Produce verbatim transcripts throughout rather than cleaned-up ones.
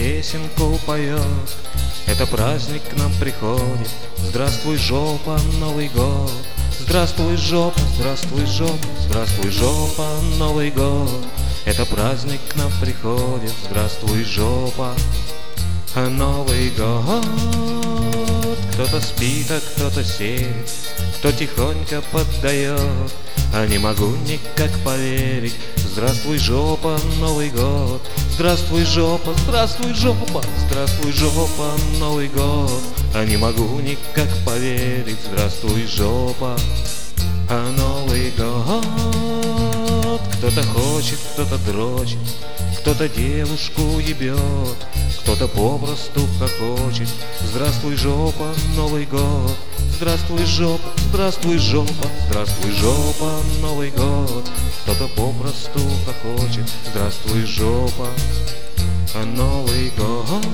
песенку поет. Это праздник к нам приходит. Здравствуй, жопа, Новый год. Здравствуй, жопа, здравствуй, жопа, здравствуй, жопа, Новый год. Это праздник к нам приходит. Здравствуй, жопа, Новый год. Кто-то спит, а кто-то сеет, кто тихонько поддает. А не могу никак поверить. Здравствуй, жопа, Новый год. Здравствуй, жопа, здравствуй, жопа, здравствуй, жопа, Новый год. А не могу никак поверить. Здравствуй, жопа, а Новый год. Кто-то хочет, кто-то дрочит, кто-то девушку ебет, кто-то попросту хохочет. Здравствуй, жопа, Новый год. Здравствуй, жопа, здравствуй, жопа, здравствуй, жопа, Новый год. Кто-то попросту хохочет. Здравствуй, жопа, Новый год.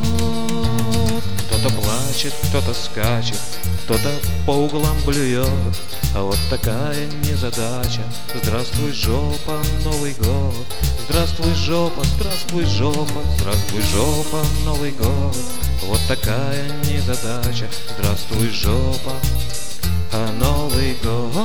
Кто-то плачет, кто-то скачет, кто-то по углам блюет. А вот такая незадача. Здравствуй, жопа, Новый год. Здравствуй, жопа, здравствуй, жопа, здравствуй, жопа, Новый год. Вот такая незадача. Здравствуй, жопа, а Новый год.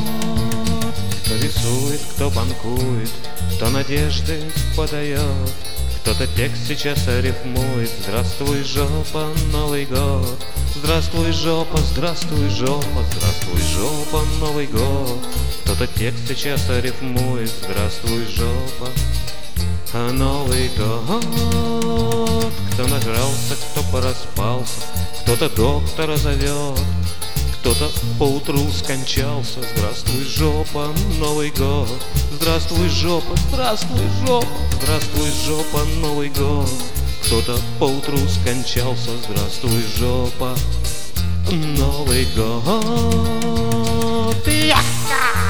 Кто рисует, кто банкует, кто надежды подает, кто-то текст сейчас рифмует. Здравствуй, жопа, Новый год. Здравствуй, жопа, здравствуй, жопа, здравствуй, жопа, Новый год. Кто-то текст сейчас рифмует. Здравствуй, жопа, а Новый год. Кто нажрался, кто пораспался, кто-то доктора зовет, кто-то поутру скончался. Здравствуй, жопа, Новый год. Здравствуй, жопа, здравствуй, жопа, здравствуй, жопа, Новый год. Кто-то поутру скончался. Здравствуй, жопа, Новый год. Яка!